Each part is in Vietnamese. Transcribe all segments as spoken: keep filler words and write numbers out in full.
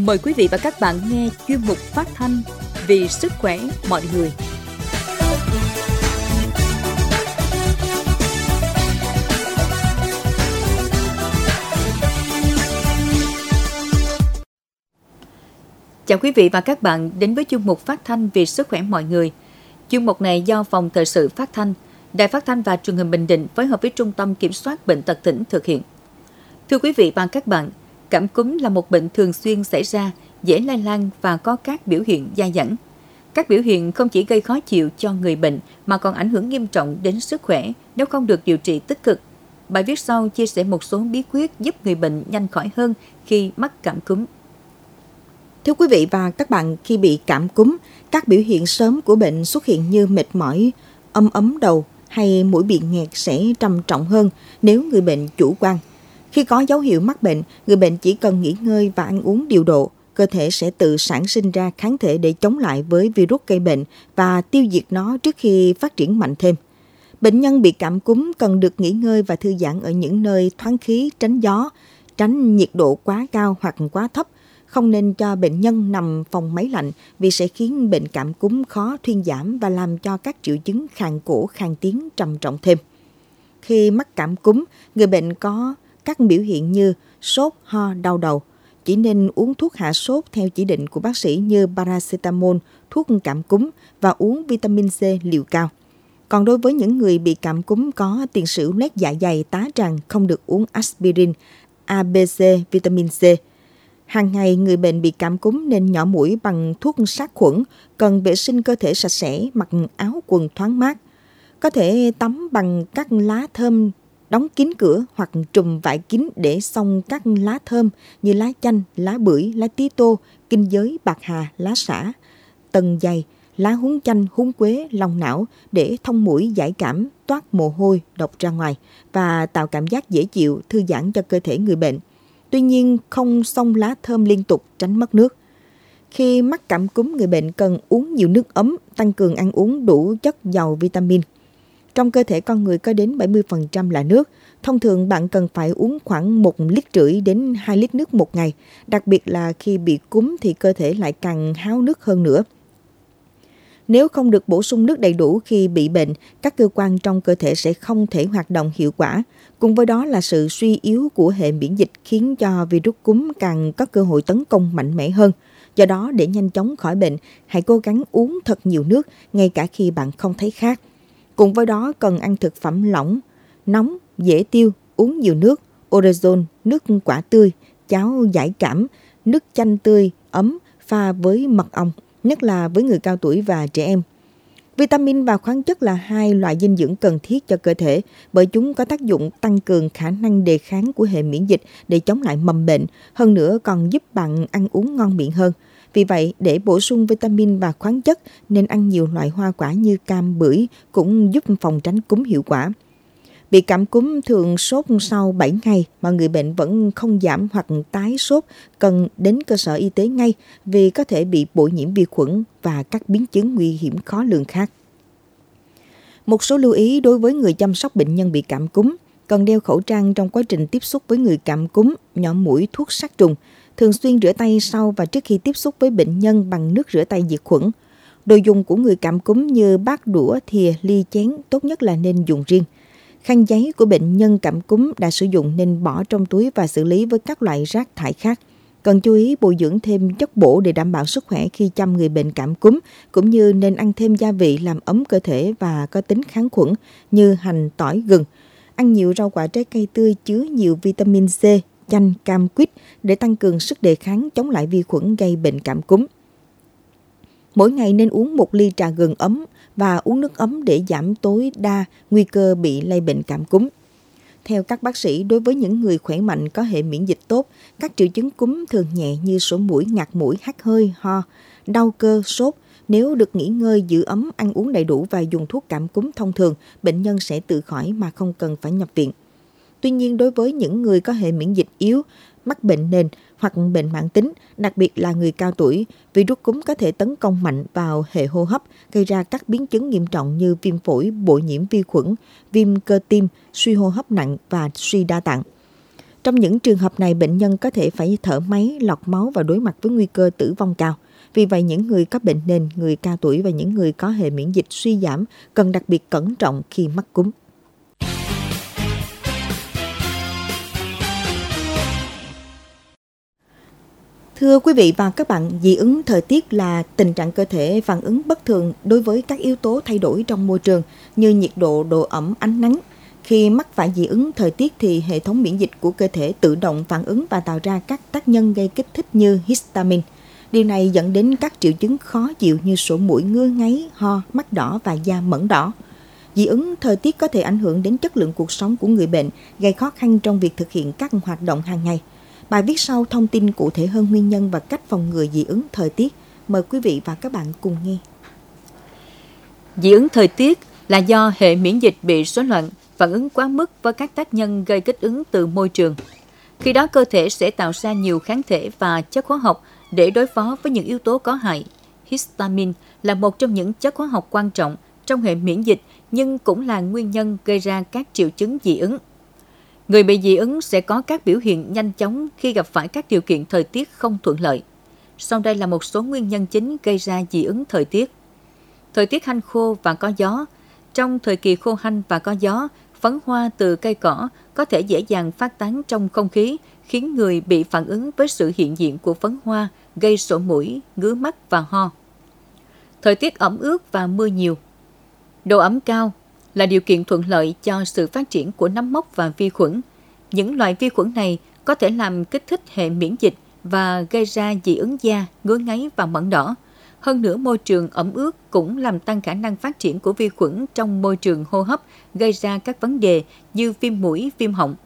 Mời quý vị và các bạn nghe chuyên mục phát thanh Vì sức khỏe mọi người. Chào quý vị và các bạn đến với chuyên mục phát thanh Vì sức khỏe mọi người. Chuyên mục này do Phòng Thời sự Phát thanh, Đài Phát thanh và Truyền hình Bình Định phối hợp với Trung tâm Kiểm soát Bệnh tật tỉnh thực hiện. Thưa quý vị và các bạn, cảm cúm là một bệnh thường xuyên xảy ra, dễ lây lan và có các biểu hiện dai dẳng. Các biểu hiện không chỉ gây khó chịu cho người bệnh mà còn ảnh hưởng nghiêm trọng đến sức khỏe nếu không được điều trị tích cực. Bài viết sau chia sẻ một số bí quyết giúp người bệnh nhanh khỏi hơn khi mắc cảm cúm. Thưa quý vị và các bạn, khi bị cảm cúm, các biểu hiện sớm của bệnh xuất hiện như mệt mỏi, ấm ấm đầu hay mũi bị nghẹt sẽ trầm trọng hơn nếu người bệnh chủ quan. Khi có dấu hiệu mắc bệnh, người bệnh chỉ cần nghỉ ngơi và ăn uống điều độ, cơ thể sẽ tự sản sinh ra kháng thể để chống lại với virus gây bệnh và tiêu diệt nó trước khi phát triển mạnh thêm. Bệnh nhân bị cảm cúm cần được nghỉ ngơi và thư giãn ở những nơi thoáng khí, tránh gió, tránh nhiệt độ quá cao hoặc quá thấp. Không nên cho bệnh nhân nằm phòng máy lạnh vì sẽ khiến bệnh cảm cúm khó thuyên giảm và làm cho các triệu chứng khàn cổ, khàn tiếng trầm trọng thêm. Khi mắc cảm cúm, người bệnh có các biểu hiện như sốt, ho, đau đầu. Chỉ nên uống thuốc hạ sốt theo chỉ định của bác sĩ như paracetamol, thuốc cảm cúm và uống vitamin C liều cao. Còn đối với những người bị cảm cúm có tiền sử loét dạ dày, tá tràng, không được uống aspirin, a bê xê, vitamin C. Hàng ngày, người bệnh bị cảm cúm nên nhỏ mũi bằng thuốc sát khuẩn, cần vệ sinh cơ thể sạch sẽ, mặc áo quần thoáng mát. Có thể tắm bằng các lá thơm, đóng kín cửa hoặc trùm vải kín để xông các lá thơm như lá chanh, lá bưởi, lá tía tô, kinh giới, bạc hà, lá xả, tần dày, lá húng chanh, húng quế, long não để thông mũi, giải cảm, toát mồ hôi, độc ra ngoài và tạo cảm giác dễ chịu, thư giãn cho cơ thể người bệnh. Tuy nhiên, không xông lá thơm liên tục, tránh mất nước. Khi mắc cảm cúm, người bệnh cần uống nhiều nước ấm, tăng cường ăn uống đủ chất giàu vitamin. Trong cơ thể con người có đến bảy mươi phần trăm là nước. Thông thường bạn cần phải uống khoảng một lít rưỡi đến hai lít nước một ngày. Đặc biệt là khi bị cúm thì cơ thể lại càng háo nước hơn nữa. Nếu không được bổ sung nước đầy đủ khi bị bệnh, các cơ quan trong cơ thể sẽ không thể hoạt động hiệu quả. Cùng với đó là sự suy yếu của hệ miễn dịch khiến cho virus cúm càng có cơ hội tấn công mạnh mẽ hơn. Do đó, để nhanh chóng khỏi bệnh, hãy cố gắng uống thật nhiều nước, ngay cả khi bạn không thấy khát. Cùng với đó, cần ăn thực phẩm lỏng, nóng, dễ tiêu, uống nhiều nước, orezon, nước quả tươi, cháo giải cảm, nước chanh tươi, ấm, pha với mật ong, nhất là với người cao tuổi và trẻ em. Vitamin và khoáng chất là hai loại dinh dưỡng cần thiết cho cơ thể bởi chúng có tác dụng tăng cường khả năng đề kháng của hệ miễn dịch để chống lại mầm bệnh, hơn nữa còn giúp bạn ăn uống ngon miệng hơn. Vì vậy, để bổ sung vitamin và khoáng chất, nên ăn nhiều loại hoa quả như cam, bưởi cũng giúp phòng tránh cúm hiệu quả. Bị cảm cúm thường sốt sau bảy ngày mà người bệnh vẫn không giảm hoặc tái sốt, cần đến cơ sở y tế ngay vì có thể bị bội nhiễm vi khuẩn và các biến chứng nguy hiểm khó lường khác. Một số lưu ý đối với người chăm sóc bệnh nhân bị cảm cúm: cần đeo khẩu trang trong quá trình tiếp xúc với người cảm cúm, nhỏ mũi thuốc sát trùng, thường xuyên rửa tay sau và trước khi tiếp xúc với bệnh nhân bằng nước rửa tay diệt khuẩn. Đồ dùng của người cảm cúm như bát đũa, thìa, ly chén tốt nhất là nên dùng riêng. Khăn giấy của bệnh nhân cảm cúm đã sử dụng nên bỏ trong túi và xử lý với các loại rác thải khác. Cần chú ý bồi dưỡng thêm chất bổ để đảm bảo sức khỏe khi chăm người bệnh cảm cúm, cũng như nên ăn thêm gia vị làm ấm cơ thể và có tính kháng khuẩn như hành, tỏi, gừng. Ăn nhiều rau quả trái cây tươi chứa nhiều vitamin C, chanh, cam, quýt để tăng cường sức đề kháng chống lại vi khuẩn gây bệnh cảm cúm. Mỗi ngày nên uống một ly trà gừng ấm và uống nước ấm để giảm tối đa nguy cơ bị lây bệnh cảm cúm. Theo các bác sĩ, đối với những người khỏe mạnh có hệ miễn dịch tốt, các triệu chứng cúm thường nhẹ như sổ mũi, ngạt mũi, hắt hơi, ho, đau cơ, sốt. Nếu được nghỉ ngơi, giữ ấm, ăn uống đầy đủ và dùng thuốc cảm cúm thông thường, bệnh nhân sẽ tự khỏi mà không cần phải nhập viện. Tuy nhiên, đối với những người có hệ miễn dịch yếu, mắc bệnh nền hoặc bệnh mãn tính, đặc biệt là người cao tuổi, virus cúm có thể tấn công mạnh vào hệ hô hấp, gây ra các biến chứng nghiêm trọng như viêm phổi, bội nhiễm vi khuẩn, viêm cơ tim, suy hô hấp nặng và suy đa tạng. Trong những trường hợp này, bệnh nhân có thể phải thở máy, lọc máu và đối mặt với nguy cơ tử vong cao. Vì vậy, những người có bệnh nền, người cao tuổi và những người có hệ miễn dịch suy giảm cần đặc biệt cẩn trọng khi mắc cúm. Thưa quý vị và các bạn, dị ứng thời tiết là tình trạng cơ thể phản ứng bất thường đối với các yếu tố thay đổi trong môi trường như nhiệt độ, độ ẩm, ánh nắng. Khi mắc phải dị ứng thời tiết thì hệ thống miễn dịch của cơ thể tự động phản ứng và tạo ra các tác nhân gây kích thích như histamine. Điều này dẫn đến các triệu chứng khó chịu như sổ mũi, ngứa ngáy, ho, mắt đỏ và da mẩn đỏ. Dị ứng thời tiết có thể ảnh hưởng đến chất lượng cuộc sống của người bệnh, gây khó khăn trong việc thực hiện các hoạt động hàng ngày. Bài viết sau thông tin cụ thể hơn nguyên nhân và cách phòng ngừa dị ứng thời tiết. Mời quý vị và các bạn cùng nghe. Dị ứng thời tiết là do hệ miễn dịch bị rối loạn, phản ứng quá mức với các tác nhân gây kích ứng từ môi trường. Khi đó cơ thể sẽ tạo ra nhiều kháng thể và chất hóa học để đối phó với những yếu tố có hại. Histamine là một trong những chất hóa học quan trọng trong hệ miễn dịch nhưng cũng là nguyên nhân gây ra các triệu chứng dị ứng. Người bị dị ứng sẽ có các biểu hiện nhanh chóng khi gặp phải các điều kiện thời tiết không thuận lợi. Sau đây là một số nguyên nhân chính gây ra dị ứng thời tiết. Thời tiết hanh khô và có gió. Trong thời kỳ khô hanh và có gió, phấn hoa từ cây cỏ có thể dễ dàng phát tán trong không khí, khiến người bị phản ứng với sự hiện diện của phấn hoa, gây sổ mũi, ngứa mắt và ho. Thời tiết ẩm ướt và mưa nhiều. Độ ẩm cao là điều kiện thuận lợi cho sự phát triển của nấm mốc và vi khuẩn. Những loại vi khuẩn này có thể làm kích thích hệ miễn dịch và gây ra dị ứng da, ngứa ngáy và mẩn đỏ. Hơn nữa, môi trường ẩm ướt cũng làm tăng khả năng phát triển của vi khuẩn trong môi trường hô hấp, gây ra các vấn đề như viêm mũi, viêm họng.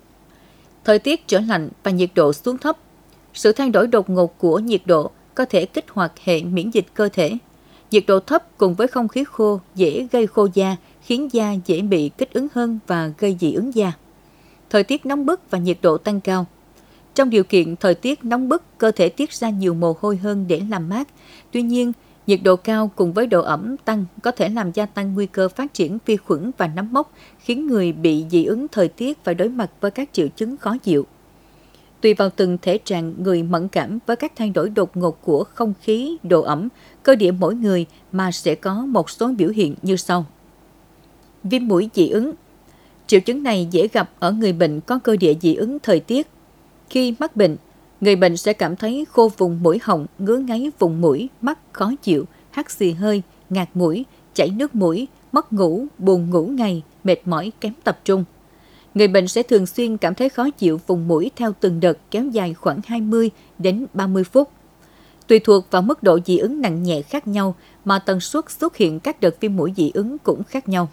Thời tiết trở lạnh và nhiệt độ xuống thấp. Sự thay đổi đột ngột của nhiệt độ có thể kích hoạt hệ miễn dịch cơ thể. Nhiệt độ thấp cùng với không khí khô dễ gây khô da, khiến da dễ bị kích ứng hơn và gây dị ứng da. Thời tiết nóng bức và nhiệt độ tăng cao. Trong điều kiện thời tiết nóng bức, cơ thể tiết ra nhiều mồ hôi hơn để làm mát. Tuy nhiên, nhiệt độ cao cùng với độ ẩm tăng có thể làm gia tăng nguy cơ phát triển vi khuẩn và nấm mốc, khiến người bị dị ứng thời tiết phải đối mặt với các triệu chứng khó chịu. Tùy vào từng thể trạng, người mẫn cảm với các thay đổi đột ngột của không khí, độ ẩm, cơ địa mỗi người mà sẽ có một số biểu hiện như sau. Viêm mũi dị ứng. Triệu chứng này dễ gặp ở người bệnh có cơ địa dị ứng thời tiết. Khi mắc bệnh, người bệnh sẽ cảm thấy khô vùng mũi họng, ngứa ngáy vùng mũi, mắt khó chịu, hắt xì hơi, ngạt mũi, chảy nước mũi, mất ngủ, buồn ngủ ngày, mệt mỏi, kém tập trung. Người bệnh sẽ thường xuyên cảm thấy khó chịu vùng mũi theo từng đợt kéo dài khoảng hai mươi đến ba mươi phút. Tùy thuộc vào mức độ dị ứng nặng nhẹ khác nhau mà tần suất xuất hiện các đợt viêm mũi dị ứng cũng khác nhau.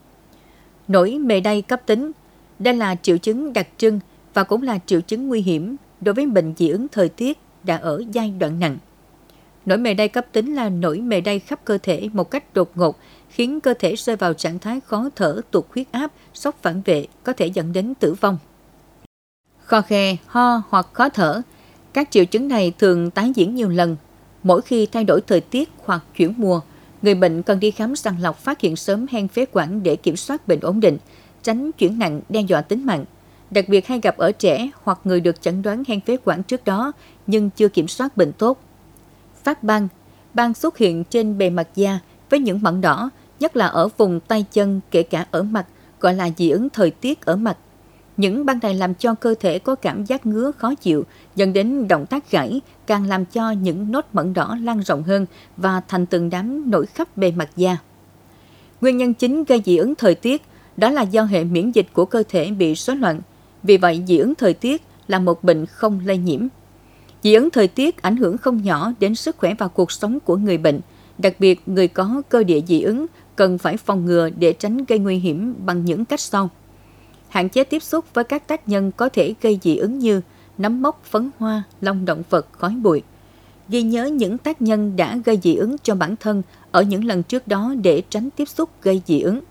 Nổi mề đay cấp tính. Đây là triệu chứng đặc trưng và cũng là triệu chứng nguy hiểm đối với bệnh dị ứng thời tiết đã ở giai đoạn nặng. Nổi mề đay cấp tính là nổi mề đay khắp cơ thể một cách đột ngột, khiến cơ thể rơi vào trạng thái khó thở, tụt huyết áp, sốc phản vệ, có thể dẫn đến tử vong. Khò khè, ho hoặc khó thở. Các triệu chứng này thường tái diễn nhiều lần. Mỗi khi thay đổi thời tiết hoặc chuyển mùa, người bệnh cần đi khám sàng lọc phát hiện sớm hen phế quản để kiểm soát bệnh ổn định, tránh chuyển nặng đe dọa tính mạng. Đặc biệt hay gặp ở trẻ hoặc người được chẩn đoán hen phế quản trước đó nhưng chưa kiểm soát bệnh tốt. Phát ban. Ban xuất hiện trên bề mặt da với những mẩn đỏ, nhất là ở vùng tay chân, kể cả ở mặt, gọi là dị ứng thời tiết ở mặt. Những ban này làm cho cơ thể có cảm giác ngứa khó chịu, dẫn đến động tác gãi, càng làm cho những nốt mẩn đỏ lan rộng hơn và thành từng đám nổi khắp bề mặt da. Nguyên nhân chính gây dị ứng thời tiết đó là do hệ miễn dịch của cơ thể bị rối loạn. Vì vậy, dị ứng thời tiết là một bệnh không lây nhiễm. Dị ứng thời tiết ảnh hưởng không nhỏ đến sức khỏe và cuộc sống của người bệnh. Đặc biệt, người có cơ địa dị ứng cần phải phòng ngừa để tránh gây nguy hiểm bằng những cách sau. Hạn chế tiếp xúc với các tác nhân có thể gây dị ứng như nấm mốc, phấn hoa, lông động vật, khói bụi. Ghi nhớ những tác nhân đã gây dị ứng cho bản thân ở những lần trước đó để tránh tiếp xúc gây dị ứng.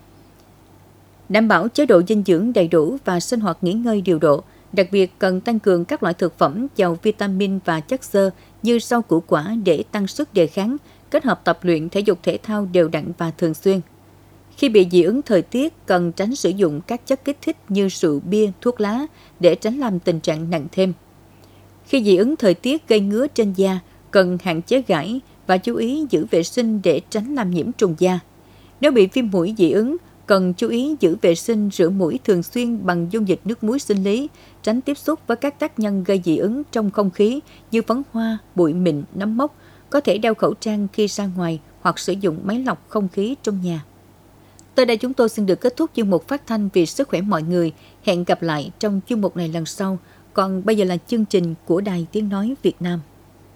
Đảm bảo chế độ dinh dưỡng đầy đủ và sinh hoạt nghỉ ngơi điều độ. Đặc biệt cần tăng cường các loại thực phẩm giàu vitamin và chất xơ như rau củ quả để tăng sức đề kháng, kết hợp tập luyện thể dục thể thao đều đặn và thường xuyên. Khi bị dị ứng thời tiết, cần tránh sử dụng các chất kích thích như rượu bia, thuốc lá để tránh làm tình trạng nặng thêm. Khi dị ứng thời tiết gây ngứa trên da, cần hạn chế gãi và chú ý giữ vệ sinh để tránh làm nhiễm trùng da. Nếu bị viêm mũi dị ứng, cần chú ý giữ vệ sinh rửa mũi thường xuyên bằng dung dịch nước muối sinh lý, tránh tiếp xúc với các tác nhân gây dị ứng trong không khí như phấn hoa, bụi mịn, nấm mốc. Có thể đeo khẩu trang khi ra ngoài hoặc sử dụng máy lọc không khí trong nhà. Tới đây chúng tôi xin được kết thúc chuyên mục phát thanh vì sức khỏe mọi người. Hẹn gặp lại trong chuyên mục này lần sau. Còn bây giờ là chương trình của Đài Tiếng Nói Việt Nam.